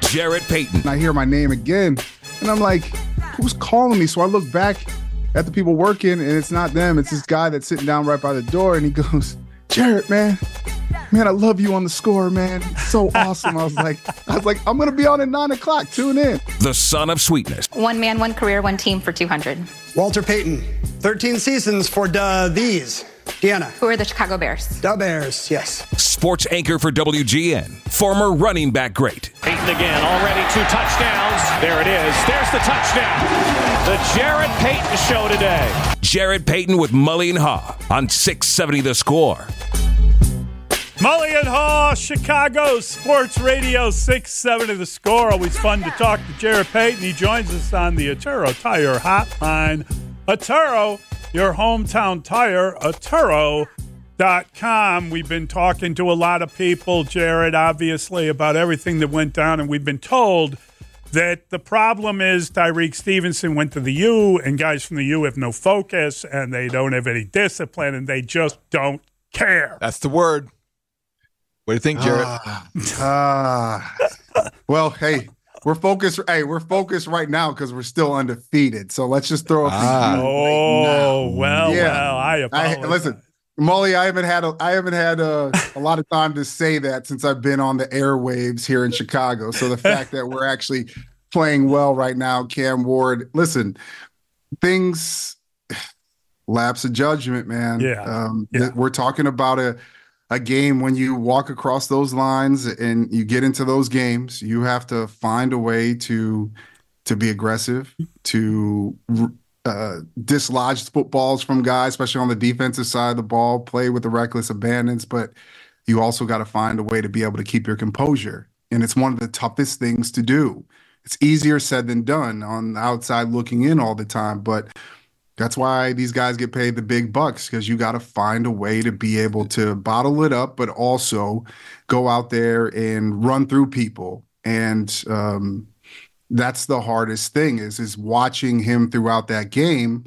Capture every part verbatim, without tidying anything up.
Jarrett Payton. I hear my name again, and I'm like, who's calling me? So I look back at the people working, and it's not them. It's this guy that's sitting down right by the door, and he goes, Jarrett, man, man, I love you on the score, man. It's so awesome. I was like, I was like, I'm going to be on at nine o'clock. Tune in. The son of sweetness. One man, one career, one team for two hundred. Walter Payton, thirteen seasons for da these. Deanna. Who are the Chicago Bears? Da Bears, yes. Sports anchor for W G N. Former running back great. Payton again, already two touchdowns. There it is. There's the touchdown. The Jarrett Payton Show today. Jarrett Payton with Mully and Haw on six seventy The Score. Mully and Haw, Chicago Sports Radio, six seventy The Score. Always fun to talk to Jarrett Payton. He joins us on the Atturo Tire Hotline. Atturo, your hometown tire, Atturo dot com. We've been talking to a lot of people, Jarrett, obviously, about everything that went down, and we've been told that the problem is Tyreek Stevenson went to the U, and guys from the U have no focus, and they don't have any discipline, and they just don't care. That's the word. What do you think, Jarrett? Ah, uh, well, hey, we're focused. Hey, we're focused right now because we're still undefeated. So let's just throw. Ah. Right Oh well, yeah. well, I apologize. I, listen, Mully, I haven't had a, I haven't had a, a lot of time to say that since I've been on the airwaves here in Chicago. So the fact that we're actually playing well right now, Cam Ward. Listen, things lapse of judgment, man. Yeah, um, yeah. Th- we're talking about a. A game when you walk across those lines and you get into those games, you have to find a way to to be aggressive, to uh, dislodge footballs from guys, especially on the defensive side of the ball, play with the reckless abandons. But you also got to find a way to be able to keep your composure. And it's one of the toughest things to do. It's easier said than done on the outside looking in all the time. But that's why these guys get paid the big bucks, because you got to find a way to be able to bottle it up, but also go out there and run through people. And um, that's the hardest thing is, is watching him throughout that game.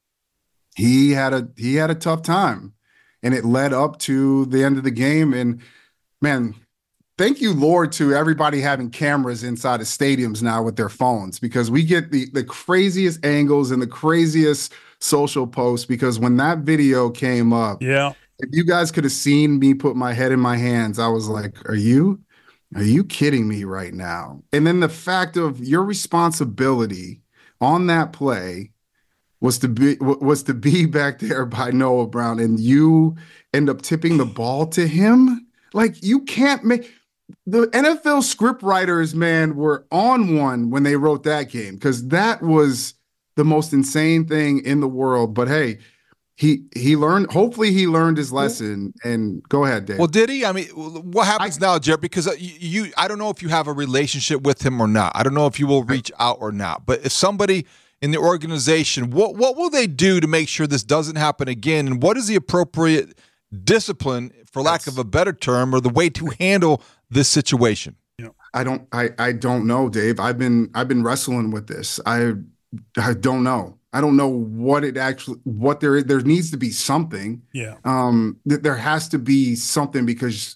He had a he had a tough time, and it led up to the end of the game. And man, thank you, Lord, to everybody having cameras inside of stadiums now with their phones, because we get the, the craziest angles and the craziest social posts. Because when that video came up, yeah, if you guys could have seen me put my head in my hands, I was like, are you, are you kidding me right now? And then the fact of your responsibility on that play was to be was to be back there by Noah Brown, and you end up tipping the ball to him. Like, you can't make the N F L script writers, man, were on one when they wrote that game, because that was the most insane thing in the world. But hey, he he learned. Hopefully, he learned his lesson. And go ahead, Dave. Well, did he? I mean, what happens I, now, Jared? Because you, you, I don't know if you have a relationship with him or not. I don't know if you will reach out or not. But if somebody in the organization, what what will they do to make sure this doesn't happen again? And what is the appropriate discipline, for lack of a better term, or the way to handle this situation? I don't I, I don't know, Dave. I've been I've been wrestling with this. I I don't know. I don't know what it actually what there is. There needs to be something. Yeah. Um th- there has to be something, because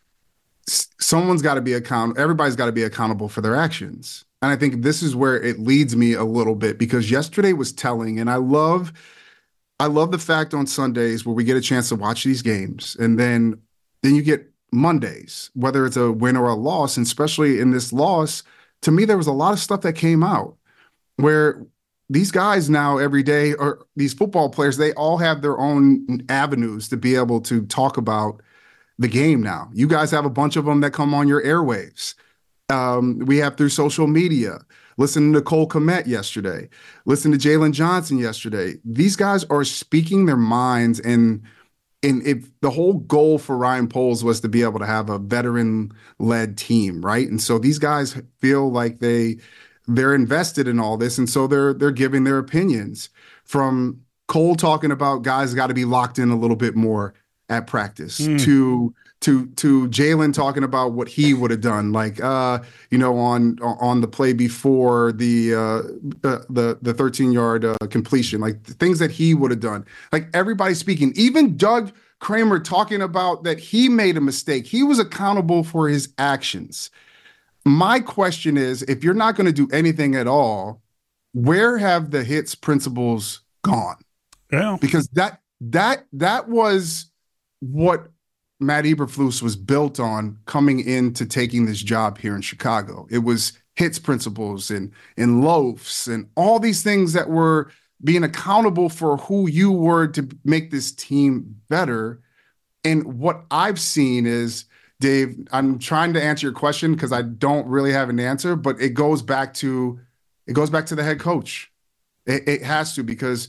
s- someone's got to be accountable. Everybody's got to be accountable for their actions. And I think this is where it leads me a little bit, because yesterday was telling, and I love I love the fact on Sundays where we get a chance to watch these games, and then then you get Mondays, whether it's a win or a loss. And especially in this loss, to me, there was a lot of stuff that came out where these guys now every day, or these football players, they all have their own avenues to be able to talk about the game now. You guys have a bunch of them that come on your airwaves. Um, we have through social media. Listen to Cole Kmet yesterday. Listen to Jalen Johnson yesterday. These guys are speaking their minds, and and if the whole goal for Ryan Poles was to be able to have a veteran-led team, right? And so these guys feel like they they're invested in all this, and so they're they're giving their opinions. From Cole talking about guys got to be locked in a little bit more at practice, mm. to to to Jalen talking about what he would have done, like uh, you know, on on the play before the uh, the the thirteen yard uh, completion, like things that he would have done. Like, everybody speaking, even Doug Kramer talking about that he made a mistake. He was accountable for his actions. my question is, if you're not going to do anything at all, where have the hits principles gone? Yeah. Because that that that was what Matt Eberflus was built on coming into taking this job here in Chicago. It was hits principles and and loafs and all these things that were being accountable for who you were to make this team better. And what I've seen is, Dave, I'm trying to answer your question because I don't really have an answer, but it goes back to it goes back to the head coach. It, it has to, because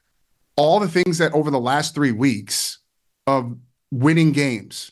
all the things that over the last three weeks of winning games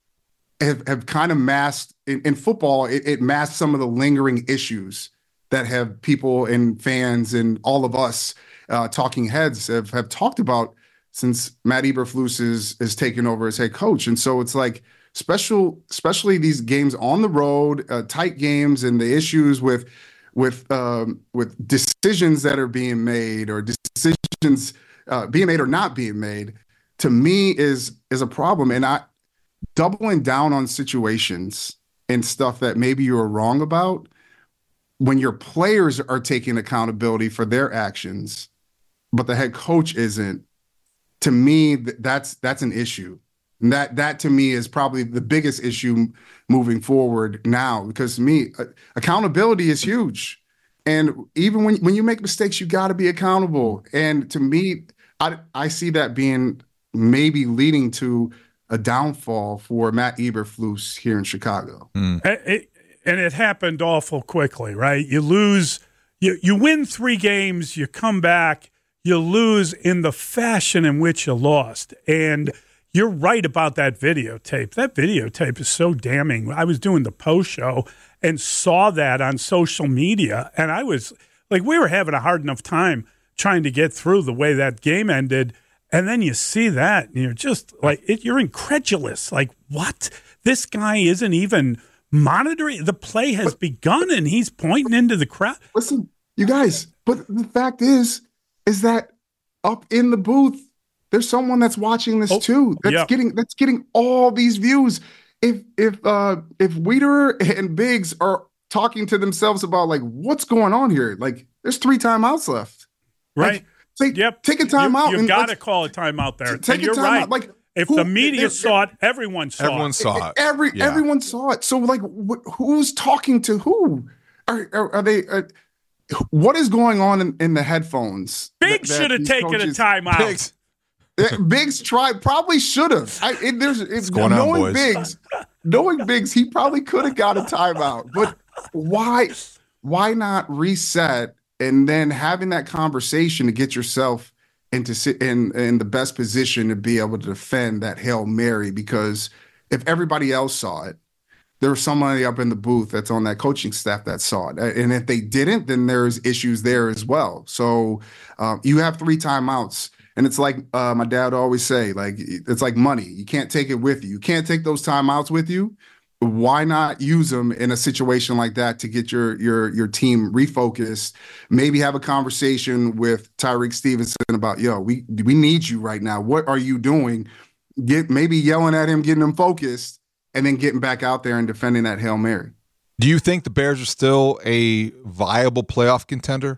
have, have kind of masked in, in football. It, it masked some of the lingering issues that have people and fans and all of us uh, talking heads have, have talked about since Matt Eberflus is, is taken over as head coach. And so it's like special, especially these games on the road, uh, tight games, and the issues with with um, with decisions that are being made or decisions uh, being made or not being made, to me is is a problem. And I doubling down on situations and stuff that maybe you were wrong about when your players are taking accountability for their actions, but the head coach isn't. To me, that's that's an issue. And that that to me is probably the biggest issue moving forward now, because to me, accountability is huge. And even when when you make mistakes, you got to be accountable. And to me, I I see that being maybe leading to a downfall for Matt Eberflus here in Chicago. Mm. It, it, and it happened awful quickly, right? You lose, you you win three games, you come back, you lose in the fashion in which you lost. And you're right about that videotape. That videotape is so damning. I was doing the post show and saw that on social media, and I was like, we were having a hard enough time trying to get through the way that game ended. And then you see that, and you're just like, it, you're incredulous. Like, what? This guy isn't even monitoring. The play has but, begun, and he's pointing into the crowd. Listen, you guys, but the fact is, is that up in the booth, there's someone that's watching this oh, too. That's yeah. getting that's getting all these views. If if uh, if Wiederer and Biggs are talking to themselves about like what's going on here, like there's three timeouts left. Right. Like, take, yep. take a timeout. You, you got to call a timeout there. Take and you're a timeout. right. Like, if who, the media it, saw it, everyone saw everyone it. Everyone saw it. Every yeah. everyone saw it. So like, wh- who's talking to who? Are are, are they? Uh, what is going on in, in the headphones? Biggs should have taken coaches, a timeout. Biggs. Biggs tried, probably should have. I, it, there's, it's going knowing on, boys? Biggs, knowing Biggs, he probably could have got a timeout. But why, why not reset and then having that conversation to get yourself into sit in in the best position to be able to defend that Hail Mary? Because if everybody else saw it, there was somebody up in the booth that's on that coaching staff that saw it. And if they didn't, then there's issues there as well. So um, you have three timeouts. And it's like uh, my dad would always say, like, it's like money. You can't take it with you. You can't take those timeouts with you. Why not use them in a situation like that to get your your your team refocused? Maybe have a conversation with Tyreek Stevenson about, yo, we we need you right now. What are you doing? Get maybe yelling at him, getting him focused, and then getting back out there and defending that Hail Mary. Do you think the Bears are still a viable playoff contender?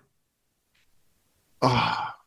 Ah. Uh,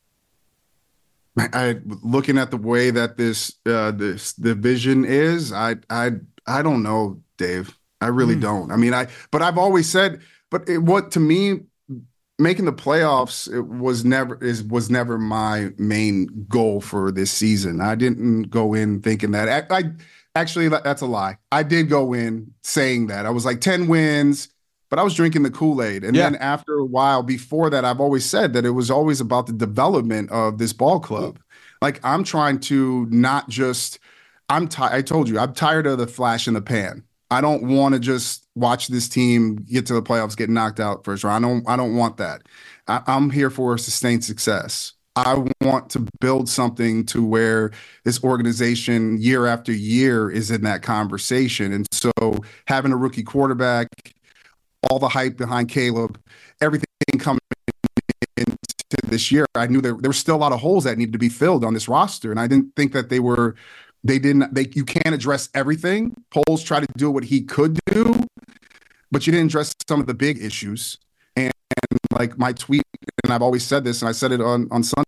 I looking at the way that this uh, this division is, I I I don't know, Dave. I really mm. don't. I mean, I but I've always said, but it, what to me making the playoffs it was never is was never my main goal for this season. I didn't go in thinking that. I, I actually that's a lie. I did go in saying that. I was like ten wins. But I was drinking the Kool-Aid. And yeah. then after a while, before that, I've always said that it was always about the development of this ball club. Like, I'm trying to not just – I'm t- I told you, I'm tired of the flash in the pan. I don't want to just watch this team get to the playoffs, get knocked out first round. I don't, I don't want that. I, I'm here for sustained success. I want to build something to where this organization year after year is in that conversation. And so having a rookie quarterback – all the hype behind Caleb, everything coming into this year, I knew there, there were still a lot of holes that needed to be filled on this roster. And I didn't think that they were, they didn't, they, you can't address everything. Poles tried to do what he could do, but you didn't address some of the big issues. And, and like my tweet, and I've always said this, and I said it on, on Sunday,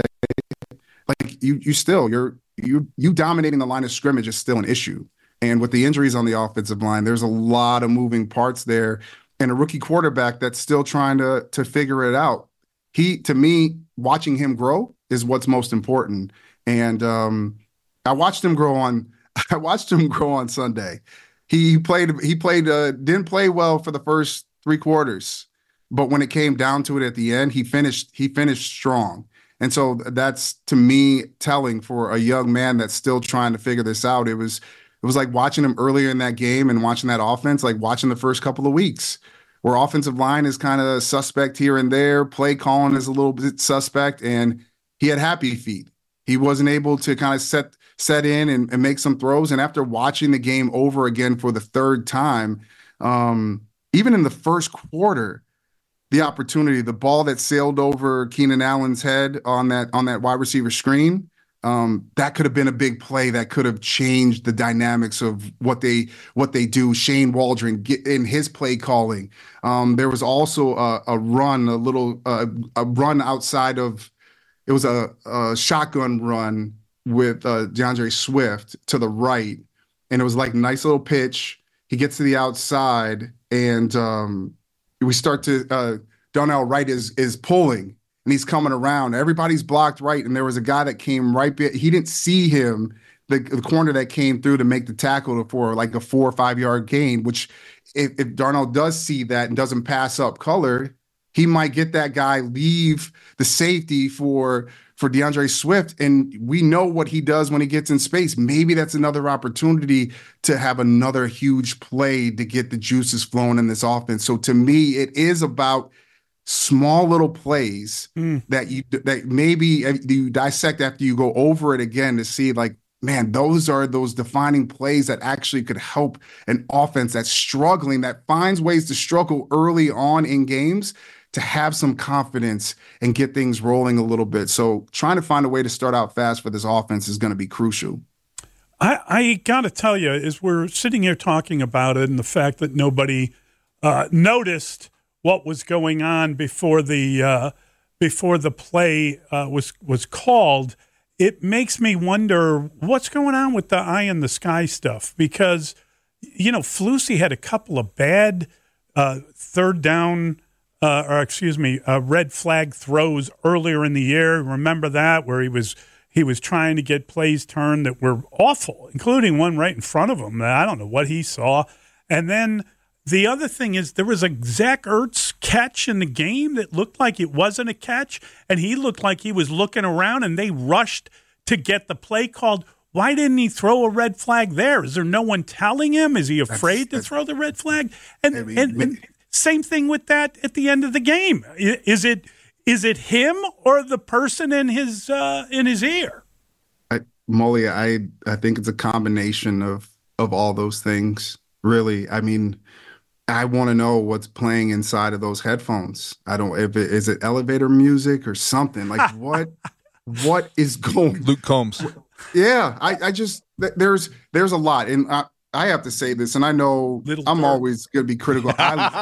like you, you still, you're, you, you dominating the line of scrimmage is still an issue. And with the injuries on the offensive line, there's a lot of moving parts there, and a rookie quarterback that's still trying to, to figure it out. He, to me, watching him grow is what's most important. And um, I watched him grow on, I watched him grow on Sunday. He played, he played, uh, didn't play well for the first three quarters, but when it came down to it at the end, he finished, he finished strong. And so that's, to me, telling for a young man that's still trying to figure this out. It was, it was like watching him earlier in that game and watching that offense, like watching the first couple of weeks, where offensive line is kind of suspect here and there, play calling is a little bit suspect, and he had happy feet. He wasn't able to kind of set set in and, and make some throws. And after watching the game over again for the third time, um, even in the first quarter, the opportunity, the ball that sailed over Keenan Allen's head on that on that wide receiver screen, um, that could have been a big play that could have changed the dynamics of what they what they do. Shane Waldron get in his play calling. Um, there was also a, a run, a little uh, a run outside of. It was a, a shotgun run with uh, DeAndre Swift to the right, and it was like a nice little pitch. He gets to the outside, and um, we start to uh, Darnell Wright is is pulling, and he's coming around. Everybody's blocked right, and there was a guy that came right. Be- he didn't see him, the, the corner that came through to make the tackle for like a four or five yard gain. Which, if, if Darnell does see that and doesn't pass up color, he might get that guy, leave the safety for for DeAndre Swift, and we know what he does when he gets in space. Maybe that's another opportunity to have another huge play to get the juices flowing in this offense. So to me, it is about small little plays mm. that you that maybe you dissect after you go over it again to see, like, man, those are those defining plays that actually could help an offense that's struggling, that finds ways to struggle early on in games, to have some confidence and get things rolling a little bit. So trying to find a way to start out fast for this offense is going to be crucial. I, I got to tell you, as we're sitting here talking about it and the fact that nobody uh, noticed what was going on before the uh, before the play uh, was was called, it makes me wonder what's going on with the eye in the sky stuff. Because, you know, Flusy had a couple of bad uh, third down Uh, or excuse me, uh, red flag throws earlier in the year. Remember that, where he was he was trying to get plays turned that were awful, including one right in front of him. I don't know what he saw. And then the other thing is there was a Zach Ertz catch in the game that looked like it wasn't a catch, and he looked like he was looking around, and they rushed to get the play called. Why didn't he throw a red flag there? Is there no one telling him? Is he afraid that's, that's, to throw the red flag? And I mean, and, and same thing with that at the end of the game. Is it is it him or the person in his uh, in his ear? I, Molly, I I think it's a combination of of all those things. Really, I mean, I want to know what's playing inside of those headphones. I don't. If it, is it elevator music or something? Like what what is going? Luke Combs. Yeah, I I just there's there's a lot, and I, I have to say this, and I know Little I'm dirt. always going to be critical.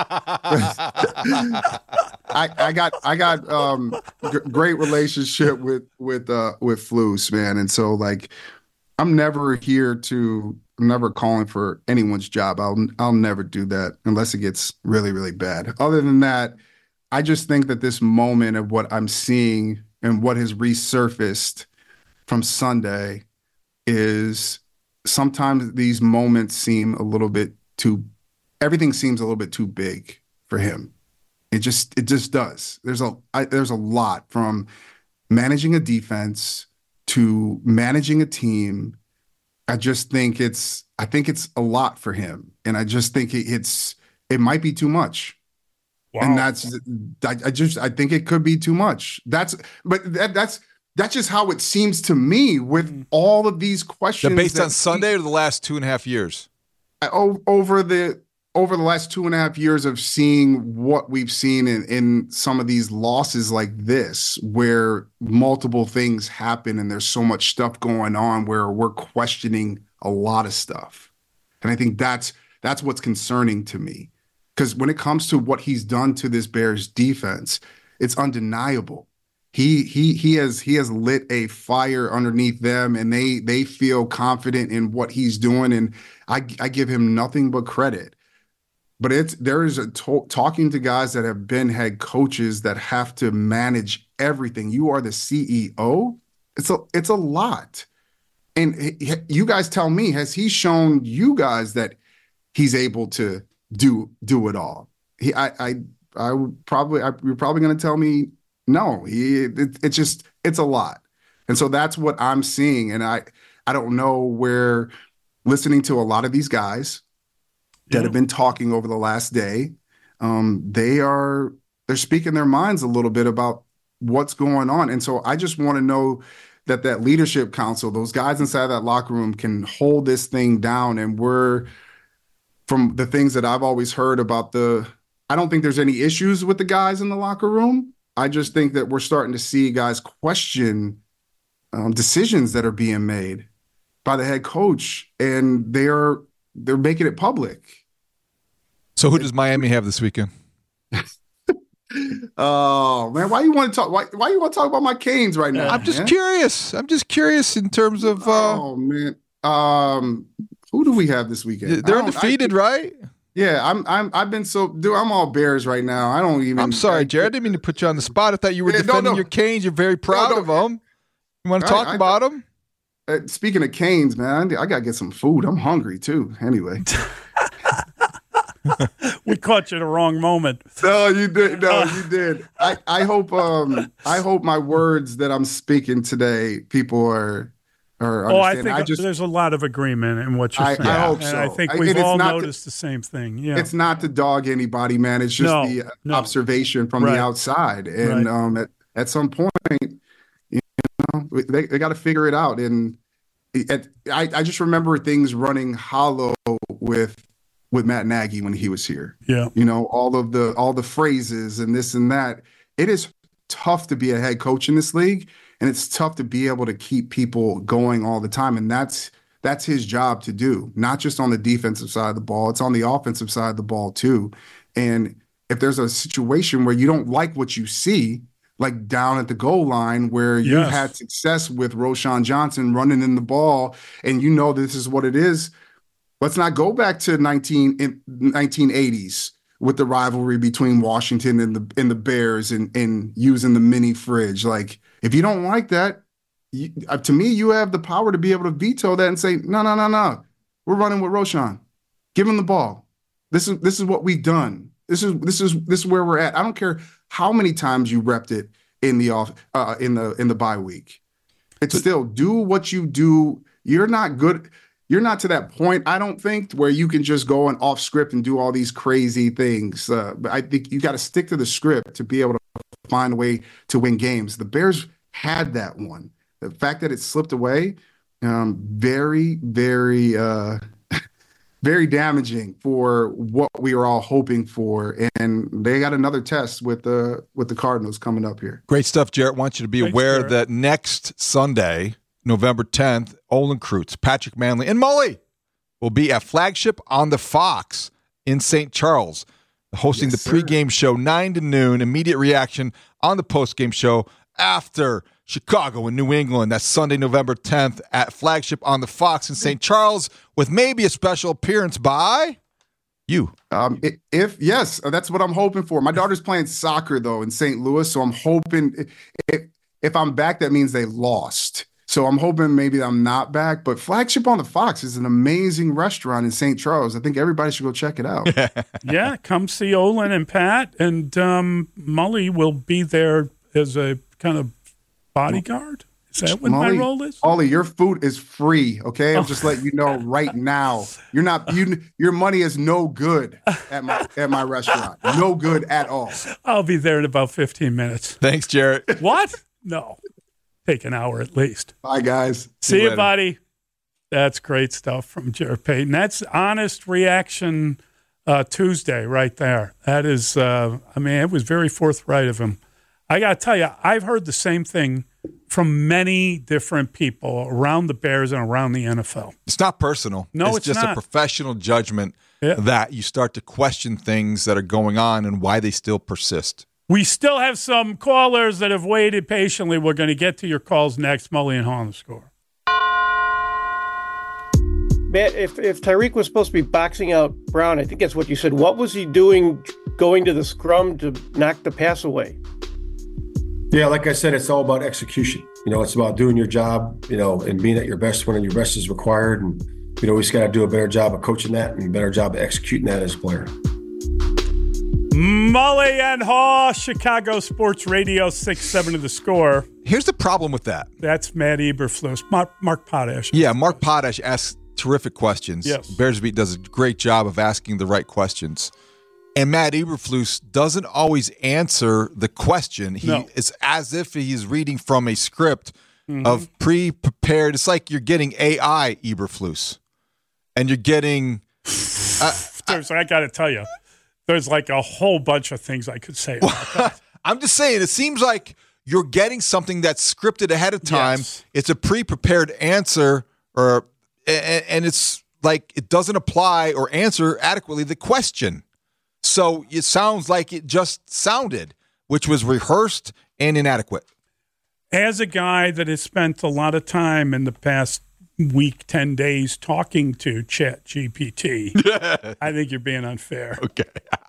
I, I, I got I got um g- great relationship with with uh with Flus, man, and so like I'm never here to I'm never calling for anyone's job. I'll I'll never do that unless it gets really really bad. Other than that, I just think that this moment of what I'm seeing and what has resurfaced from Sunday is. Sometimes these moments seem a little bit too, everything seems a little bit too big for him. It just, it just does. There's a, I, there's a lot from managing a defense to managing a team. I just think it's, I think it's a lot for him. And I just think it's, it might be too much. Wow. And that's, I, I just, I think it could be too much. That's, but that, that's, That's just how it seems to me with all of these questions. They're based on Sunday or the last two and a half years? Over the over the last two and a half years of seeing what we've seen in, in some of these losses like this, where multiple things happen and there's so much stuff going on where we're questioning a lot of stuff. And I think that's that's what's concerning to me. because when it comes to what he's done to this Bears defense, it's undeniable. He he he has he has lit a fire underneath them, and they they feel confident in what he's doing, and I I give him nothing but credit. But it's there is a to- talking to guys that have been head coaches that have to manage everything. You are the C E O. It's a it's a lot. And he, you guys tell me, has he shown you guys that he's able to do do it all? He I I I would probably I, you're probably going to tell me no. He it, it's just it's a lot. And so that's what I'm seeing, and I I don't know where listening to a lot of these guys that have been talking over the last day, um, they are they're speaking their minds a little bit about what's going on. And so I just want to know that that leadership council, those guys inside that locker room can hold this thing down. And we're, from the things that I've always heard about the, I don't think there's any issues with the guys in the locker room. I just think that we're starting to see guys question um, decisions that are being made by the head coach, and they're they're making it public. So who does Miami have this weekend? Oh man, why you want to talk? Why why you want to talk about my Canes right now? I'm just man? curious. I'm just curious in terms of. Uh, oh man, um, who do we have this weekend? They're undefeated, I, right? Yeah, I'm. I'm. I've been so. Dude, I'm all Bears right now. I don't even. I'm sorry, I, Jared. I didn't mean to put you on the spot. I thought you were yeah, defending no, no. your Canes. You're very proud no, no. of them. You want to Right, talk I, about them? Uh, speaking of Canes, man, I gotta get some food. I'm hungry too. Anyway. We caught you at the wrong moment. No, you did. No, you did. I, I hope. Um, I hope my words that I'm speaking today, people are are. Oh, I think I just, there's a lot of agreement in what you're I, saying. I hope and so. I think I, we've all not noticed to, the same thing. Yeah, it's not to dog anybody, man. It's just no, the no. observation from right. the outside, and right. um, at at some point, you know, they they got to figure it out. And at, I I just remember things running hollow with. with Matt Nagy when he was here. Yeah. You know, all of the all the phrases and this and that. It is tough to be a head coach in this league, and it's tough to be able to keep people going all the time. And that's that's his job to do, not just on the defensive side of the ball. It's on the offensive side of the ball too. And if there's a situation where you don't like what you see, like down at the goal line where you yes. had success with Roschon Johnson running in the ball, and you know this is what it is, let's not go back to nineteen nineteen eighties with the rivalry between Washington and the and the Bears and, and using the mini fridge. Like, if you don't like that, you, uh, to me, you have the power to be able to veto that and say, no, no, no, no. We're running with Roschon. Give him the ball. This is this is what we've done. This is this is this is where we're at. I don't care how many times you repped it in the off uh, in the in the bye week. It's still do what you do. You're not good. You're not to that point, I don't think, where you can just go and off script and do all these crazy things. Uh, but I think you got to stick to the script to be able to find a way to win games. The Bears had that one. The fact that it slipped away, um, very, very, uh, very damaging for what we were all hoping for. And they got another test with the with the Cardinals coming up here. Great stuff, Jarrett. I want you to be Thanks, aware Jarrett. that next Sunday, November tenth, Olin Kreutz, Patrick Manley, and Mully will be at Flagship on the Fox in Saint Charles, hosting Yes, the pregame show nine to noon, immediate reaction on the postgame show after Chicago and New England. That's Sunday, November tenth at Flagship on the Fox in Saint Charles, with maybe a special appearance by you. Um, if yes, that's what I'm hoping for. My daughter's playing soccer though in Saint Louis, so I'm hoping if if I'm back, that means they lost. So I'm hoping maybe I'm not back, but Flagship on the Fox is an amazing restaurant in Saint Charles. I think everybody should go check it out. Yeah, come see Olin and Pat, and um, Mully will be there as a kind of bodyguard. Is that what Molly, my role is? Ollie, your food is free, okay? I'm just letting you know right now. You're not you. Your money is no good at my at my restaurant. No good at all. I'll be there in about fifteen minutes. Thanks, Jarrett. What? No. Take an hour at least. Bye, guys. See you you, later. buddy. That's great stuff from Jarrett Payton. That's honest reaction uh, Tuesday right there. That is, uh, I mean, it was very forthright of him. I got to tell you, I've heard the same thing from many different people around the Bears and around the N F L. It's not personal. No, it's, it's just not. a professional judgment Yeah. that you start to question things that are going on and why they still persist. We still have some callers that have waited patiently. We're going to get to your calls next. Mully and Haw on the Score. Matt, if, if Tyreek was supposed to be boxing out Brown, I think that's what you said. What was he doing going to the scrum to knock the pass away? Yeah, like I said, it's all about execution. You know, it's about doing your job, you know, and being at your best when your best is required. And, you know, we just got to do a better job of coaching that and a better job of executing that as a player. Mully and Haw, Chicago Sports Radio, six seven of the Score. Here's the problem with that. That's Matt Eberflus. Mark, Mark Potash. Yeah, Mark Potash asks terrific questions. Yes. Bears Beat does a great job of asking the right questions. And Matt Eberflus doesn't always answer the question. He No. It's as if he's reading from a script Mm-hmm. of pre-prepared. It's like you're getting A I Eberflus. And you're getting... Uh, There's, I got to tell you, there's like a whole bunch of things I could say about that. I'm just saying, it seems like you're getting something that's scripted ahead of time. Yes. It's a pre-prepared answer, or and, and it's like it doesn't apply or answer adequately the question. So it sounds like it just sounded, which was rehearsed and inadequate. As a guy that has spent a lot of time in the past week, ten days talking to Chat G P T, I think you're being unfair. Okay.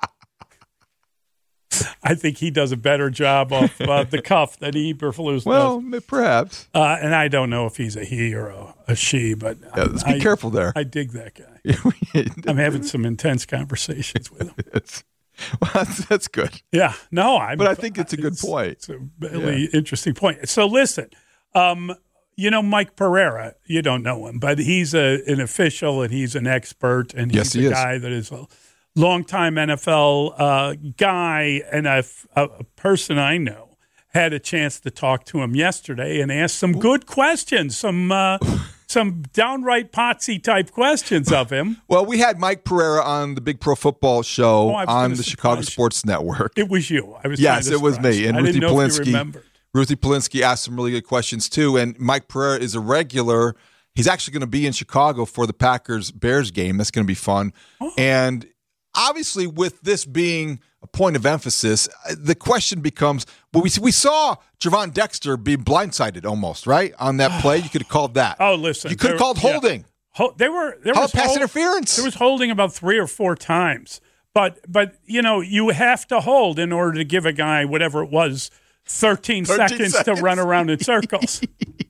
I think he does a better job off uh, the cuff than Eberflus Well, does. perhaps. Uh, and I don't know if he's a he or a, a she, but Yeah, let's be I, careful there. I dig that guy. I'm having some intense conversations with him. It's, well, that's, that's good. Yeah, no, I. But I think it's a good point. It's a really interesting point. So listen, um, you know Mike Pereira. You don't know him, but he's a, an official and he's an expert, and Yes, he's he a is. guy that is a longtime N F L uh, guy, and a, a, a person I know had a chance to talk to him yesterday and ask some good questions, some uh, some downright Potsy type questions of him. Well, we had Mike Pereira on the Big Pro Football Show Oh, I was on gonna the Chicago surprise you. Sports Network. It was you. I was Yes, kinda it was surprised. me. And I Ruthie didn't know if you Polinsky. remembered. Ruthie Polinsky asked some really good questions too. And Mike Pereira is a regular. He's actually going to be in Chicago for the Packers Bears game. That's going to be fun. Oh. And obviously, with this being a point of emphasis, the question becomes: well, we we saw Javon Dexter be blindsided almost, right, on that play. You could have called that. Oh, listen, you could have there- called yeah. holding. Ho- They were there How was pass hold- interference? There was holding about three or four times, but but you know you have to hold in order to give a guy whatever it was thirteen, thirteen seconds, seconds to run around in circles.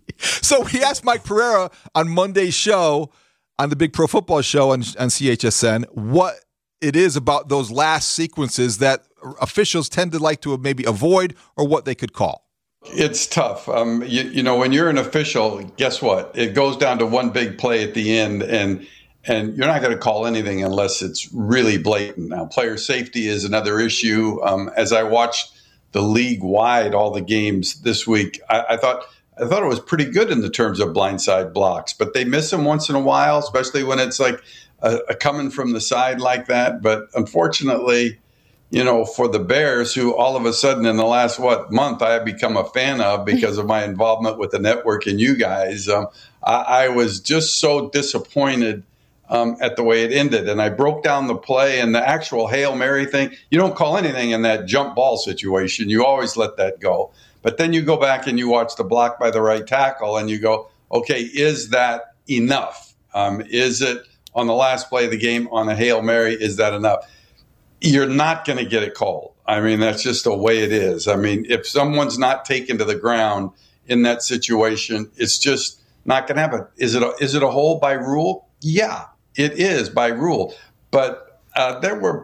So we asked Mike Pereira on Monday's show, on the Big Pro Football Show on, on C H S N, what it is about those last sequences that officials tend to like to maybe avoid, or what they could call. It's tough. Um, you, you know, when you're an official, guess what? It goes down to one big play at the end, and and you're not going to call anything unless it's really blatant. Now, player safety is another issue. Um, as I watched the league-wide, all the games this week, I, I thought I thought it was pretty good in the terms of blindside blocks, but they miss them once in a while, especially when it's like a, a coming from the side like that. But unfortunately, you know, for the Bears, who all of a sudden in the last, what, month I have become a fan of because of my involvement with the network and you guys, um, I, I was just so disappointed um, at the way it ended. And I broke down the play and the actual Hail Mary thing. You don't call anything in that jump ball situation. You always let that go. But then you go back and you watch the block by the right tackle and you go, okay, is that enough? Um, is it on the last play of the game on a Hail Mary, is that enough? You're not going to get it called. I mean, that's just the way it is. I mean, if someone's not taken to the ground in that situation, it's just not going to happen. Is it a, is it a hold by rule? Yeah, it is by rule. But uh, there were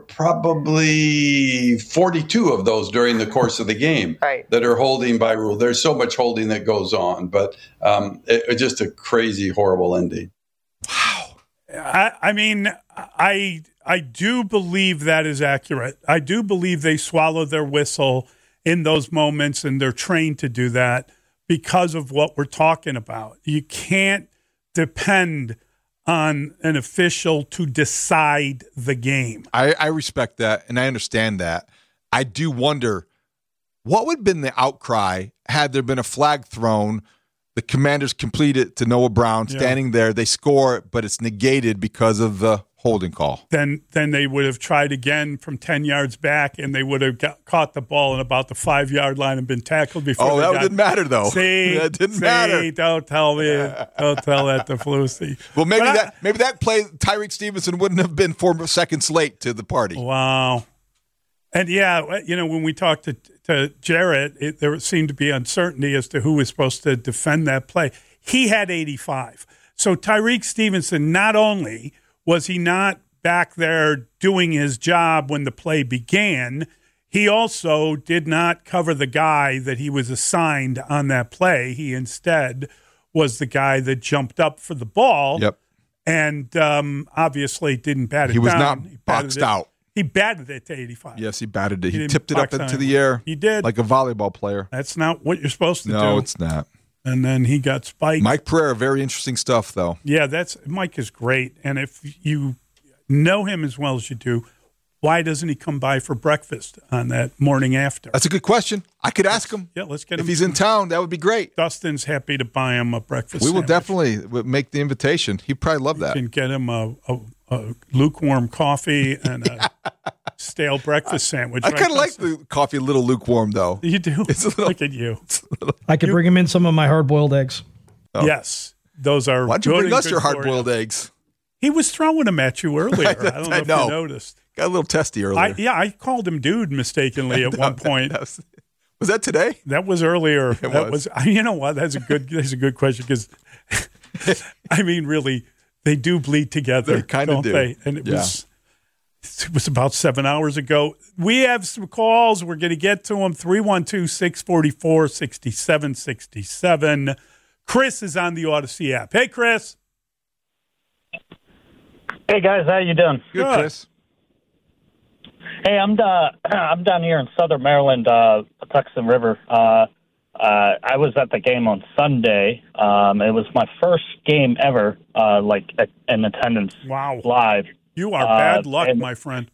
probably forty-two of those during the course of the game Right. that are holding by rule. There's so much holding that goes on, but um, it, it's just a crazy, horrible ending. I, I mean, I I do believe that is accurate. I do believe they swallow their whistle in those moments, and they're trained to do that because of what we're talking about. You can't depend on an official to decide the game. I, I respect that, and I understand that. I do wonder, what would have been the outcry had there been a flag thrown? The Commanders complete it to Noah Brown standing yeah. there. They score, but it's negated because of the holding call. Then then they would have tried again from ten yards back, and they would have got, caught the ball in about the five-yard line and been tackled before Oh, they that got, didn't matter, though. See? That didn't see, matter. Don't tell me. Don't tell that to Flusy. Well, maybe but that I, maybe that play, Tyreek Stevenson wouldn't have been four seconds late to the party. Wow. And, yeah, you know, when we talked to, to Jarrett, it, there seemed to be uncertainty as to who was supposed to defend that play. He had eighty-five. So Tyreek Stevenson, not only was he not back there doing his job when the play began, he also did not cover the guy that he was assigned on that play. He instead was the guy that jumped up for the ball. Yep. And um, obviously didn't bat it He was down. not He boxed it. out. He batted it to eighty-five. Yes, he batted it. He He, didn't tipped it up box into on the it. air. He did. Like a volleyball player. That's not what you're supposed to no, do. No, it's not. And then he got spiked. Mike Pereira, very interesting stuff, though. Yeah, that's Mike is great. And if you know him as well as you do, why doesn't he come by for breakfast on that morning after? That's a good question. I could ask him. Yeah, let's get if him. If he's in town, that would be great. Dustin's happy to buy him a breakfast We will sandwich. definitely make the invitation. He'd probably love that. You can get him a, a, a lukewarm coffee and a stale breakfast sandwich. I right, kind of like Dustin? the coffee a little lukewarm, though. You do? It's a little, Look at you. Little, I could you, bring him in some of my hard-boiled eggs. Oh. Yes. Those are Why don't you good bring us your for hard-boiled you. eggs? He was throwing them at you earlier. I, I don't know I if know. you noticed. Got a little testy earlier. I, yeah, I called him dude mistakenly at no, one point. That, that was, was that today? That was earlier. It that was. was. You know what? That's a good. That's a good question because, I mean, really, they do bleed together. They kind of do. They? And it yeah. was. It was about seven hours ago. We have some calls. We're going to get to them. three one two, six four four, six seven six seven. Chris is on the Odyssey app. Hey, Chris. Hey guys, how you doing? Good, Good. Chris. Hey, I'm uh, I'm down here in Southern Maryland, uh, Patuxent River. Uh, uh, I was at the game on Sunday. Um, it was my first game ever, uh, like in attendance. Wow, live. You are bad uh, luck, and, my friend.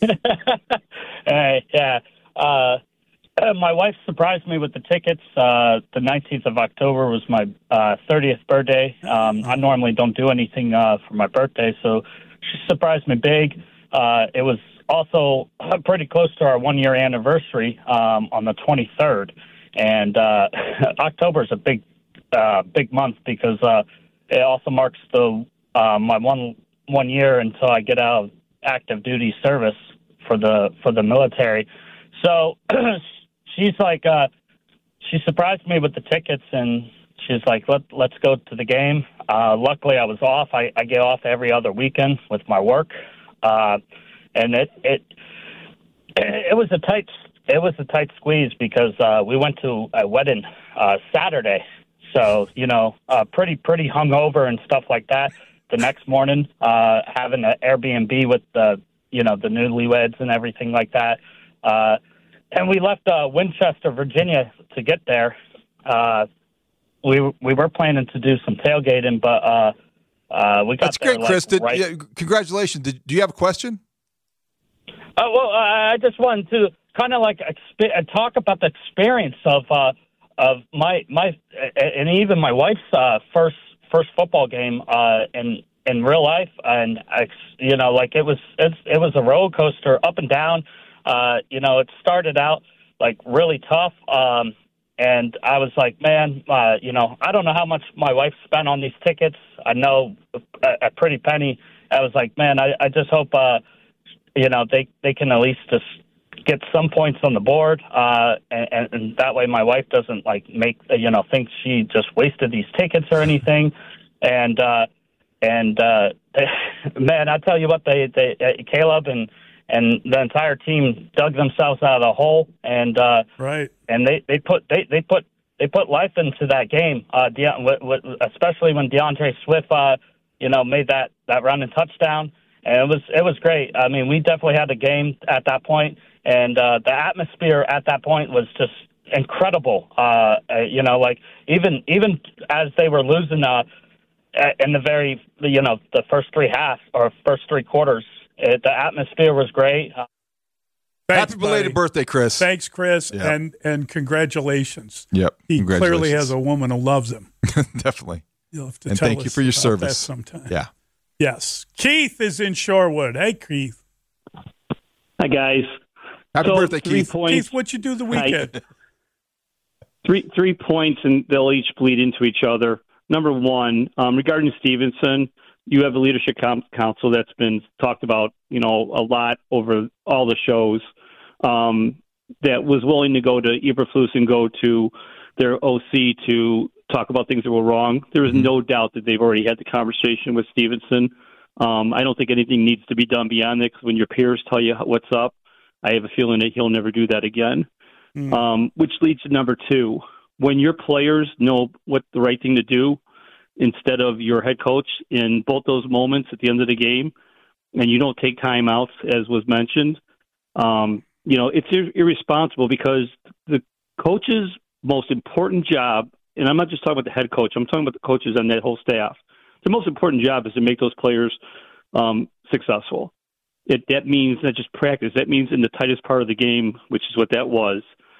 Hey, yeah. Uh, my wife surprised me with the tickets. Uh, the nineteenth of October was my uh, thirtieth birthday. Um, I normally don't do anything uh, for my birthday, so she surprised me big. Uh, it was also pretty close to our one-year anniversary um, on the twenty-third. And uh, October is a big, uh, big month because uh, it also marks the uh, my one one year until I get out of active duty service for the for the military. So she's like, uh, she surprised me with the tickets, and she's like, Let let's go to the game. Uh, luckily, I was off. I, I get off every other weekend with my work, uh, and it it it was a tight. It was a tight squeeze because uh, we went to a wedding uh, Saturday, so you know, uh, pretty pretty hungover and stuff like that. The next morning, uh, having an Airbnb with the you know the newlyweds and everything like that, uh, and we left uh, Winchester, Virginia, to get there. Uh, we we were planning to do some tailgating, but uh, uh, we got That's there, great, Chris. Like, Did, right... yeah, congratulations. Did, do you have a question? Uh, well, uh, I just wanted to kind of like exp- talk about the experience of uh, of my my and even my wife's uh, first first football game uh, in in real life, and you know, like it was it's, it was a roller coaster up and down. Uh, you know, it started out like really tough, um, and I was like, man, uh, you know, I don't know how much my wife spent on these tickets. I know a, a pretty penny. I was like, man, I, I just hope. Uh, You know, they, they can at least just get some points on the board, uh, and, and that way my wife doesn't, like, make, you know, think she just wasted these tickets or anything. And, uh, and uh, man, I tell you what, they, they uh, Caleb and, and the entire team dug themselves out of the hole, and uh, right, and they, they put they, they put they put life into that game, uh, De- especially when DeAndre Swift, uh, you know, made that, that running touchdown. And it was it was great. I mean, we definitely had a game at that point, and uh, the atmosphere at that point was just incredible. Uh, uh, you know, like even even as they were losing uh, in the very you know the first three halves or first three quarters, it, the atmosphere was great. Uh, Thanks, Happy belated buddy. birthday, Chris. Thanks, Chris, Yep. and and congratulations. Yep. He Congratulations. clearly has a woman who loves him. Definitely. You'll have to And tell thank you us for your about service. that sometime. Yeah. Yes. Keith is in Shorewood. Hey, Keith. Hi, guys. Happy So, birthday, three Keith. Points, Keith, what'd you do the weekend? three three points, and they'll each bleed into each other. Number one, um, regarding Stevenson, you have a leadership com- council that's been talked about, you know, a lot over all the shows. Um, that was willing to go to Eberflus and go to their O C to talk about things that were wrong. There is mm-hmm. no doubt that they've already had the conversation with Stevenson. Um, I don't think anything needs to be done beyond that, because when your peers tell you what's up, I have a feeling that he'll never do that again. Mm-hmm. Um, which leads to number two. When your players know what the right thing to do instead of your head coach in both those moments at the end of the game, and you don't take timeouts, as was mentioned, um, you know, it's ir- irresponsible, because the coach's most important job, and I'm not just talking about the head coach, I'm talking about the coaches on that whole staff. The most important job is to make those players um, successful. It, that means not just practice. That means in the tightest part of the game, which is what that was.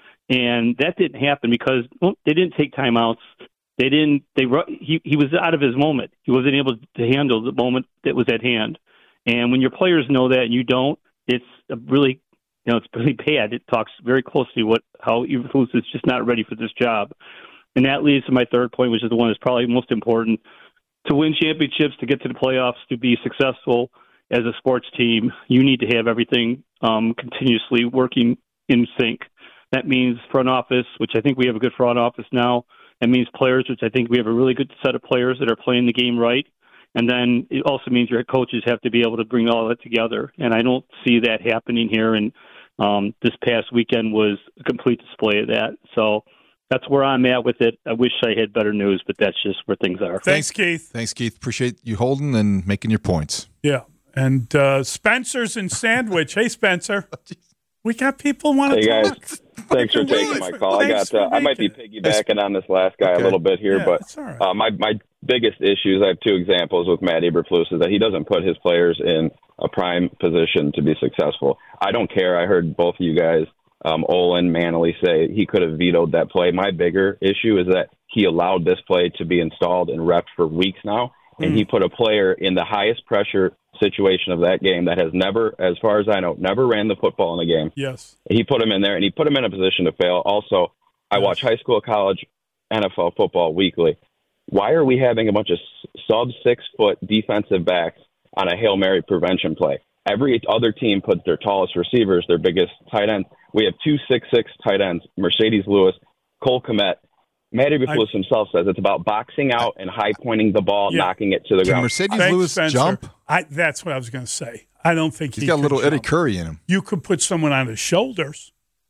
And that didn't happen because well, they didn't take timeouts. They didn't. They he he was out of his moment. He wasn't able to handle the moment that was at hand. And when your players know that and you don't, it's a really, you know, it's really bad. It talks very closely what how Eberflus is just not ready for this job. And that leads to my third point, which is the one that's probably most important. To win championships, to get to the playoffs, to be successful as a sports team, you need to have everything um, continuously working in sync. That means front office, which I think we have a good front office now. That means players, which I think we have a really good set of players that are playing the game right. And then it also means your coaches have to be able to bring all that together. And I don't see that happening here. And um, this past weekend was a complete display of that. So that's where I'm at with it. I wish I had better news, but that's just where things are. Thanks, Keith. Thanks, Keith. Appreciate you holding and making your points. Yeah. And uh, Spencer's in Sandwich. Hey, Spencer. We got people want to Hey, talk. guys. Thanks for taking my call. I got. Uh, I might be piggybacking on this last guy Okay. a little bit here, Yeah, but that's all right. uh, my my biggest issues. I have two examples with Matt Eberflus is that he doesn't put his players in a prime position to be successful. I don't care. I heard both of you guys, um, Olin, Manley, say he could have vetoed that play. My bigger issue is that he allowed this play to be installed and repped for weeks now, and Mm. he put a player in the highest pressure situation of that game that has never, as far as I know, never ran the football in a game. Yes. He put him in there, and he put him in a position to fail. Also, I watch high school, college, N F L football weekly. Why are we having a bunch of sub six foot defensive backs on a Hail Mary prevention play? Every other team puts their tallest receivers, their biggest tight ends. We have two six six tight ends, Mercedes Lewis, Cole Kmet. Matt Eberflus himself says it's about boxing out and high pointing the ball, Yeah. knocking it to the Can ground. Mercedes Thanks, Lewis Spencer. jump? I, that's what I was going to say. I don't think He's he got a could little Eddie jump. Curry in him. You could put someone on his shoulders.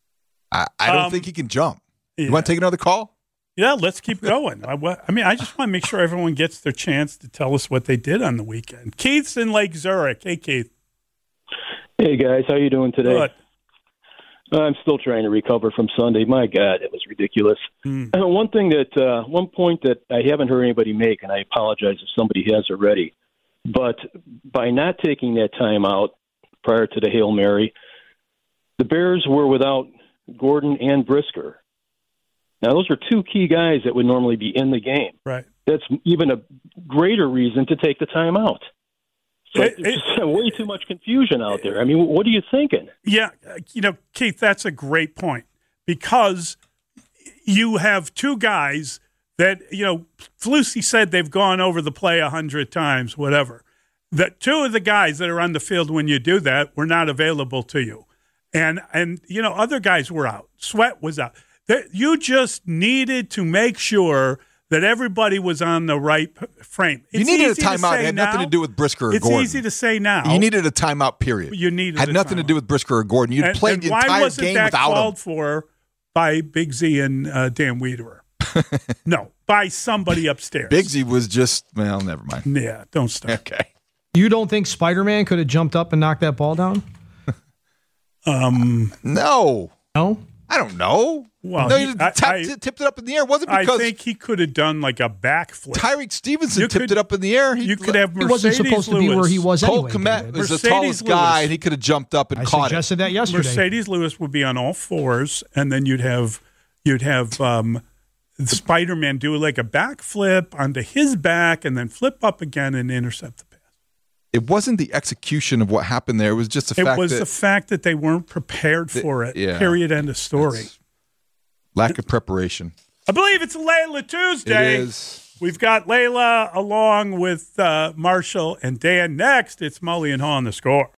I, I don't Um, think he can jump. yeah. You want to take another call? Yeah, let's keep going. I, wa- I mean, I just want to make sure everyone gets their chance to tell us what they did on the weekend. Keith's in Lake Zurich. Hey, Keith. Hey guys, how you doing today? Good. I'm still trying to recover from Sunday. My God, it was ridiculous. Mm. Uh, one thing that, uh, one point that I haven't heard anybody make, and I apologize if somebody has already, but by not taking that time out prior to the Hail Mary, the Bears were without Gordon and Brisker. Now, those are two key guys that would normally be in the game. Right. That's even a greater reason to take the time out. So It- there's just way too much confusion out there. I mean, what are you thinking? Yeah, uh, you know, Keith, that's a great point because you have two guys that, you know, Flusy said they've gone over the play a hundred times, whatever. That two of the guys that are on the field when you do that were not available to you. And, and you know, other guys were out. Sweat was out. That you just needed to make sure that everybody was on the right p- frame. You It's needed a easy to timeout. It say had nothing now. to do with Brisker or It's Gordon. easy to say now. You needed a timeout, period. You needed Had a nothing to timeout. do with Brisker or Gordon. You And- played and the why entire wasn't game that without called him. for by Big Z and uh, Dan Wiederer? No, by somebody upstairs. Big Z was just, well, never mind. Yeah, don't start. Okay. You don't think Spider-Man could have jumped up and knocked that ball down? Um, no. No? I don't know. Well, no, he, he I, tapped I, it, tipped it up in the air. It wasn't because I think he could have done like a backflip. Tyreek Stevenson You tipped could- it up in the air. He, you could have He wasn't Mercedes supposed to be Lewis. where he was Cole anyway. Kmet David. was the Mercedes tallest guy, Lewis. and he could have jumped up and I caught suggested it. that yesterday. Mercedes Lewis would be on all fours, and then you'd have you'd have um, Spider-Man do like a backflip onto his back, and then flip up again and intercept the pass. It wasn't the execution of what happened there. It was just the It fact was that the fact that they weren't prepared for it. yeah. Period. End of story. lack of preparation. I believe it's Layla Tuesday. It is. We've got Layla along with uh, Marshall and Dan. Next, it's Mully and Haw on the Score.